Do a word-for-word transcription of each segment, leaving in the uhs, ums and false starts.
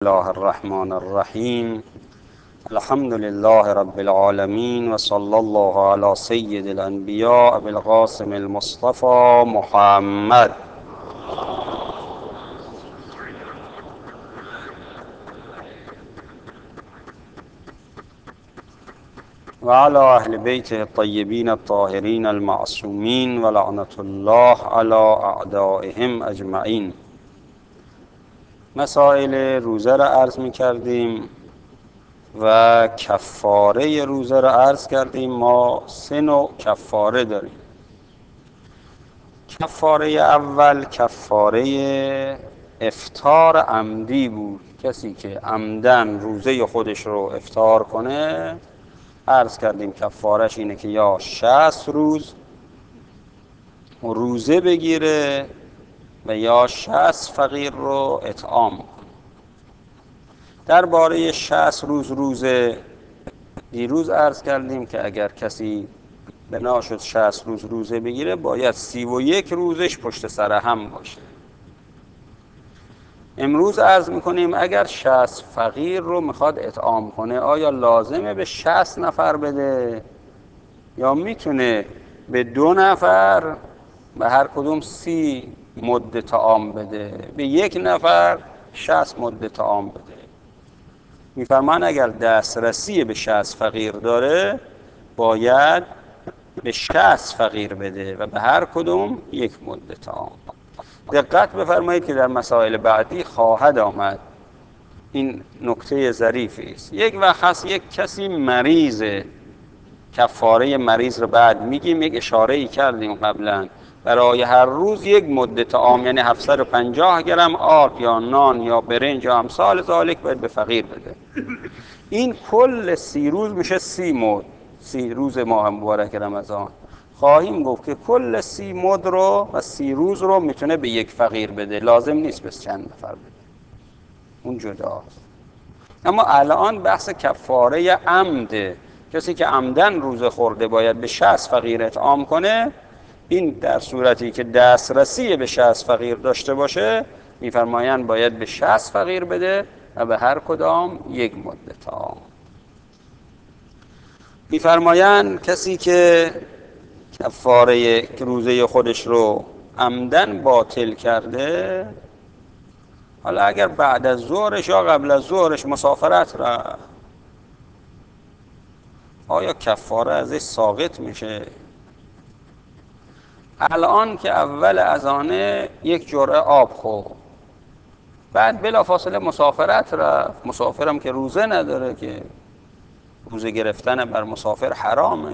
الله الرحمن الرحیم. الحمد لله رب العالمین و صلی الله علی سید الانبیاء بالقاسم المصطفى محمد. و علی اهل بیت الطیبین الطاهرین المعصومین و لعنت الله علی اعدائهم اجمعین. مسائل روزه را عرض می کردیم و کفاره روزه را عرض کردیم. ما سه نوع کفاره داریم. کفاره اول کفاره افطار عمدی بود. کسی که عمدن روزه خودش رو افطار کنه، عرض کردیم کفارش اینه که یا شصت روز روزه بگیره و یا شصت فقیر رو اطعام کنه. درباره شصت روز روزه دیروز عرض کردیم که اگر کسی بنا شد شصت روز روزه بگیره، باید سی و یک روزش پشت سر هم باشه. امروز عرض میکنیم اگر شصت فقیر رو میخواد اطعام کنه، آیا لازمه به شصت نفر بده یا میتونه به دو نفر به هر کدوم سی مد طعام بده، به یک نفر شصت مد طعام بده؟ میفرمان اگر دسترسی به شصت فقیر داره، باید به شصت فقیر بده و به هر کدوم یک مد طعام. دقت بفرمایید که در مسائل بعدی خواهد آمد. این نکته ظریفی است. یک وقت هست یک کسی مریضه، کفاره مریض رو بعد میگیم. یک اشاره ای کردیم قبلا، برای هر روز یک مد طعام، یعنی هفتصد و پنجاه گرم آرد یا نان یا برنج یا امثال ذالک باید به فقیر بده. این کل سی روز میشه سی مد. سی روز ماه مبارک رمضان خواهیم گفت که کل سی مد رو و سی روز رو میتونه به یک فقیر بده، لازم نیست بس چند نفر بده، اون جداست. اما الان بحث کفاره عمده. کسی که عمدن روزه خورده باید به شصت فقیر اطعام کنه. این در صورتی که دسترسی به شصت فقیر داشته باشه، میفرمایند باید به شصت فقیر بده و به هر کدام یک مد طعام. میفرمایند کسی که کفاره روزه خودش رو عمدن باطل کرده، حالا اگر بعد از ظهرش یا قبل از ظهرش مسافرت را، آیا کفاره ازش ساقط میشه؟ الان که اول اذانه یک جرعه آب خورد، بعد بلافاصله مسافرت رفت. مسافرم که روزه نداره، که روزه گرفتن بر مسافر حرامه.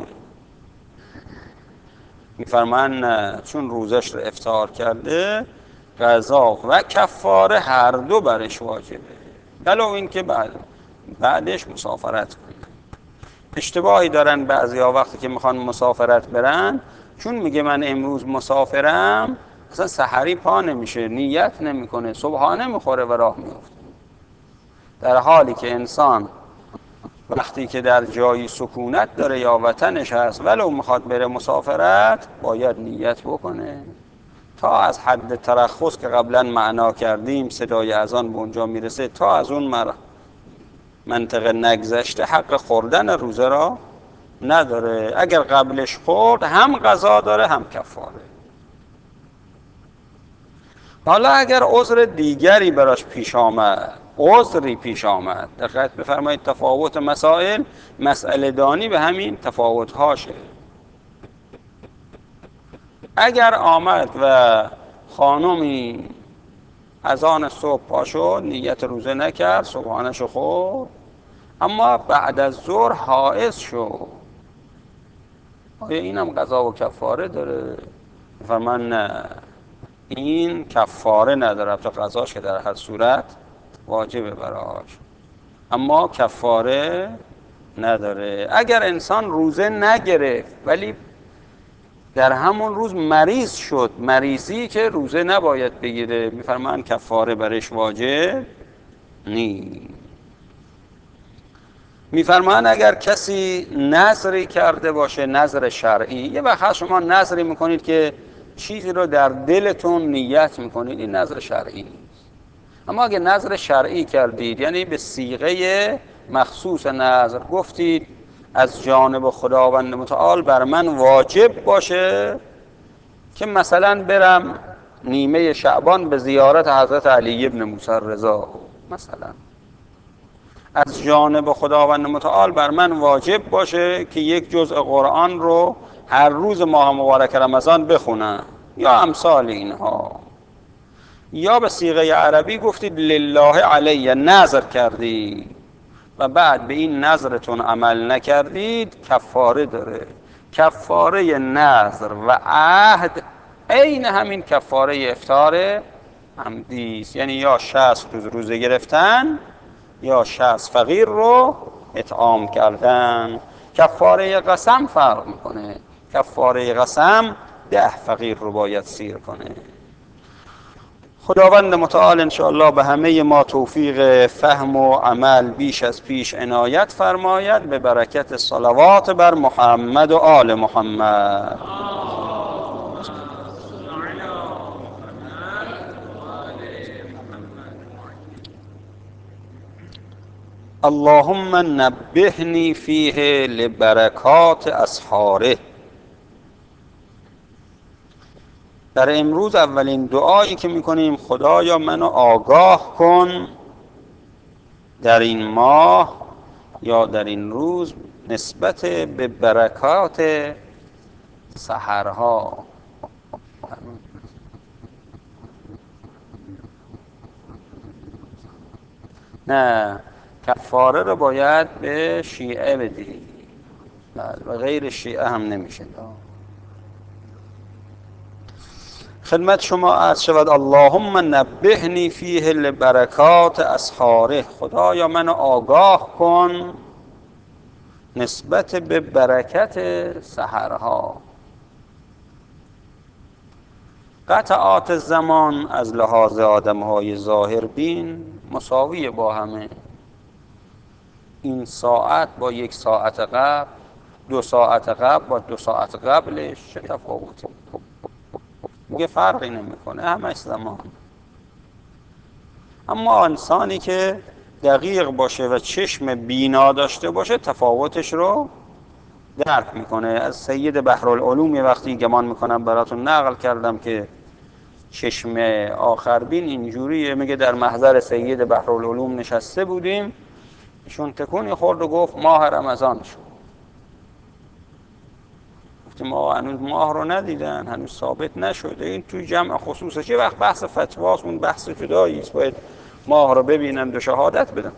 میفرمان نه، چون روزش رو افطار کرده، قضا و کفاره هر دو برش واجبه، ولو این که بعد بعدش مسافرت کنه. اشتباهی دارن بعضیا وقتی که میخوان مسافرت برن، چون میگه من امروز مسافرم، اصلا سحری پا نمیشه، نیت نمیکنه، صبحانه میخوره و راه میفته. در حالی که انسان وقتی که در جایی سکونت داره یا وطنش هست، ولو میخواد بره مسافرت، باید نیت بکنه تا از حد ترخص که قبلا معنا کردیم، صدای اذان به اونجا میرسه، تا از اون مر... منطقه نگذشته حق خوردن روزه را نداره. اگر قبلش خورد هم قضا داره هم کفاره. حالا اگر عذر دیگری براش پیش آمد، عذری پیش آمد، دقت بفرمایید تفاوت مسائل مسئله دانی به همین تفاوت هاشه. اگر آمد و خانمی از آن صبح پا شد، نیت روزه نکرد، صبحانه‌شو خورد، اما بعد از ظهر حائض شد، آیا اینم قضا و کفاره داره؟ فرمان نه، این کفاره نداره، تو قضاش که در هر صورت واجبه براش، اما کفاره نداره. اگر انسان روزه نگرفت ولی در همون روز مریض شد، مریضی که روزه نباید بگیره، میفرمان کفاره برش واجب نی. میفرمان اگر کسی نذری کرده باشه، نذر شرعی، یه وقت شما نذری میکنید که چیزی رو در دلتون نیت میکنید، این نذر شرعی نیست. اما اگه نظر شرعی کردید، یعنی به صیغه مخصوص نظر گفتید از جانب خداوند متعال بر من واجب باشه که مثلا برم نیمه شعبان به زیارت حضرت علی ابن موسی رضا، مثلا از جانب خداوند متعال بر من واجب باشه که یک جزء قرآن رو هر روز ماه مبارک رمضان بخونم، یا امثال اینها. یا به صیغه عربی گفتید لله علی، نظر کردید و بعد به این نظرتون عمل نکردید، کفاره داره. کفاره نظر و عهد عین همین کفاره افطار عمدی است، یعنی یا شصت روز روزه گرفتن یا شصت فقیر رو اطعام کردن. کفاره قسم فرق میکنه. کفاره قسم ده فقیر رو باید سیر کنه. خداوند متعال انشاءالله به همه ما توفیق فهم و عمل بیش از پیش عنایت فرماید، به برکت صلوات بر محمد و آل محمد. اللهم نبهنی فیه لبرکات اسحاره. در امروز اولین دعایی که میکنیم، خدایا منو آگاه کن در این ماه یا در این روز نسبت به برکات سحرها. نه، کفاره رو باید به شیعه بدی و غیر شیعه هم نمیشه. خدمت شما عرض شود اللهم نبهنی فیه لبرکات اسحاره. خدایا منو آگاه کن نسبت به برکت سحرها. قطعات زمان از لحاظ آدمهای ظاهر بین مساوی با همه. این ساعت با یک ساعت قبل، دو ساعت قبل با دو ساعت قبلش چه تفاوتی؟ میگه فرقی نمیکنه، همش زمان. اما انسانی که دقیق باشه و چشم بینا داشته باشه تفاوتش رو درک میکنه. از سید بحرالعلوم یه وقتی گمان میکنم براتون نقل کردم که چشم آخربین اینجوریه. میگه در محضر سید بحرالعلوم نشسته بودیم، ایشون تکونی خورد و گفت ماه رمضان شد. گفتیم ما هنوز ماه رو ندیدن، هنوز ثابت نشده، این توی جمع خصوصه. چه وقت بحث فتواست، اون بحث جدایی است، باید ماه رو ببینن و شهادت بدن.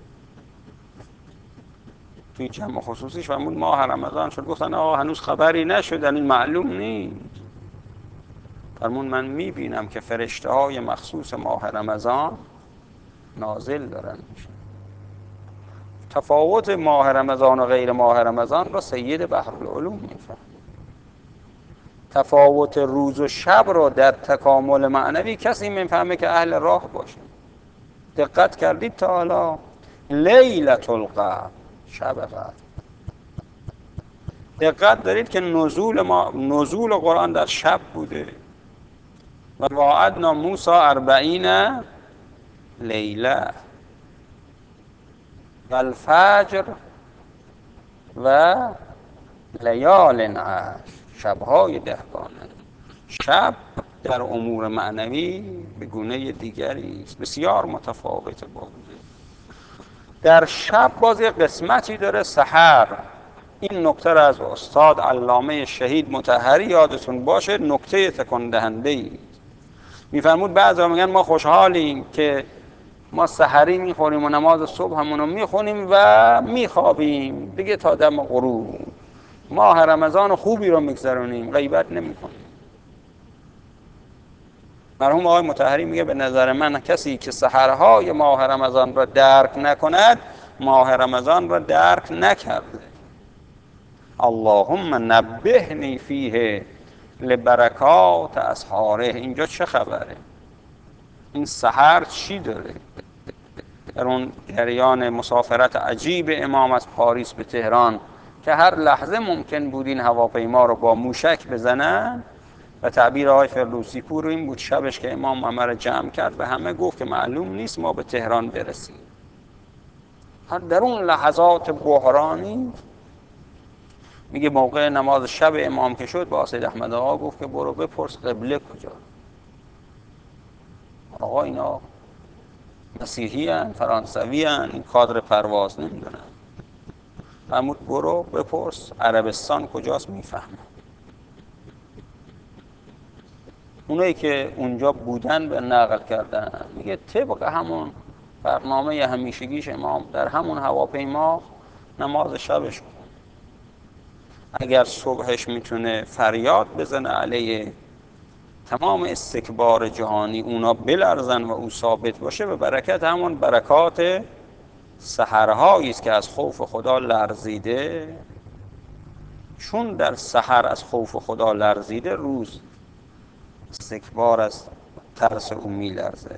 توی جمع خصوصیش فرمود ماه رمضان شد. گفتن آقا هنوز خبری نشدن، این معلوم نیست. فرمون من میبینم که فرشته های مخصوص ماه رمضان نازل دارن میشن. تفاوت ماه رمضان و غیر ماه رمضان را سید بحرالعلوم میفهم. تفاوت روز و شب را در تکامل معنوی کسی میفهمه که اهل راه باشه. دقت کردید تا حالا؟ لیلة القدر، شب قدر. دقت دارید که نزول ما نزول قرآن در شب بوده. و وعدنا موسی اربعین لیله و الفجر و لیال عشر، شبهای دهگانه. شب در امور معنوی به گونه دیگری است، بسیار متفاوت با در شب باز یک قسمتی داره، سحر. این نکته را از استاد علامه شهید مطهری یادتون باشه، نکته تکان دهنده ای. میفرمود بعضا میگن ما خوشحالیم که ما سحری میخوریم و نماز صبح همونو میخونیم و میخوابیم دیگه تا دم غروب، ماه رمضان خوبی رو میگذرونیم، غیبت نمیکنیم. مرحوم آقای مطهری میگه به نظر من کسی که سحرهای ماه رمضان را درک نکند، ماه رمضان را درک نکرده. اللهم نبهنی فیه لبرکات اسحاره. اینجا چه خبره؟ این سحر چی داره؟ در اون جریان مسافرت عجیب امام از پاریس به تهران که هر لحظه ممکن بود این هواپیما رو با موشک بزنن، و تعبیر آقای فردوسی پور این بود شبش که امام همه را جمع کرد به همه گفت که معلوم نیست ما به تهران برسیم. هر در اون لحظات بحرانی میگه موقع نماز شب امام که شد با سید احمد آقا گفت که برو بپرس قبله کجا. آقا اینا مسیحی هن، فرانسوی هن، این کادر پرواز نمیدونن. فرمود برو بپرس عربستان کجاست میفهمم. اونایی که اونجا بودن به نقل کردن میگه طبق همون برنامه همیشگیش امام در همون هواپیما نماز شبش کن. اگر صبحش میتونه فریاد بزنه علیه تمام استکبار جهانی اونا بلرزن و او ثابت باشه، به برکت همون برکات سحرهایی است که از خوف خدا لرزیده، چون در سحر از خوف خدا لرزیده روز استکبار از ترس او میلرزه.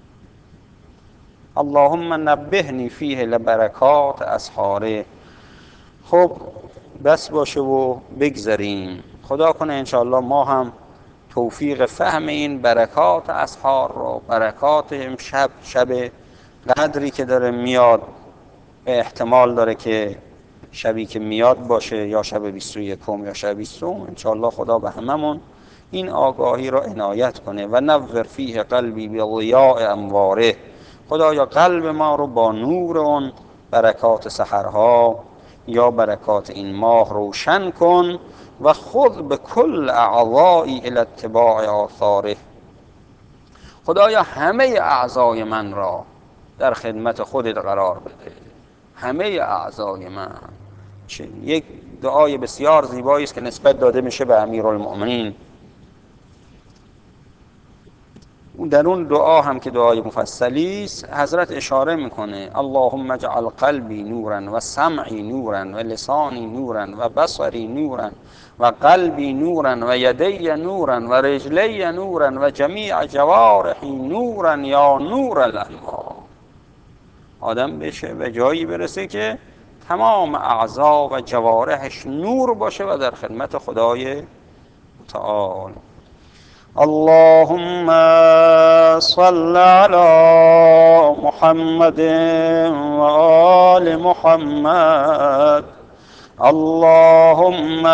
اللهم نبهنی فیه لبرکات اسحاره. خب بس باشه و بگذاریم. خدا کنه انشاءالله ما هم توفیق فهم این برکات اسحار رو، برکات امشب شب قدری که داره میاد، به احتمال داره که شبی که میاد باشه یا شب بیست و یکم یا شب بیستم، انشاءالله خدا به هممون این آگاهی را عنایت کنه. و نور فیه قلبی بضیاء انواره. خدایا قلب ما رو با نور اون برکات سحرها یا برکات این ماه روشن کن و خود به کل اعضایی الی اتباع آثاره. خدایا همه اعضای من را در خدمت خودت قرار بده، همه اعضای من. یک دعای بسیار زیبایی است که نسبت داده میشه به امیرالمؤمنین. در اون دعا هم که دعای مفصلی است حضرت اشاره میکنه اللهم اجعل قلبی نورا و سمعی نورا و لسانی نورا و بصری نورا و قلبی نورا و یدی نورا و رجلی نورا و جمیع جوارحی نورا یا نور الانوار. آدم بشه به جایی برسه که تمام اعضا و جوارحش نور باشه و در خدمت خدای تعالی. اللهم صل على محمد و آل محمد. اللهم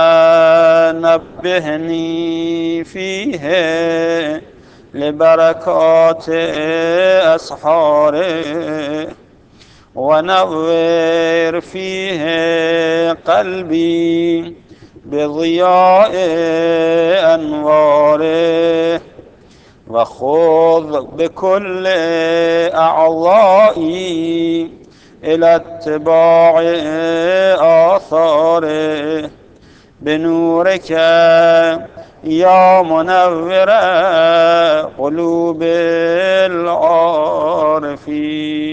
نبهني فيه لبركات أسحاره ونور فيه قلبي بضياء أنواره وخذ بكل أعضائي إلى اتباع آثاره بنورك يا منور قلوب العارفين.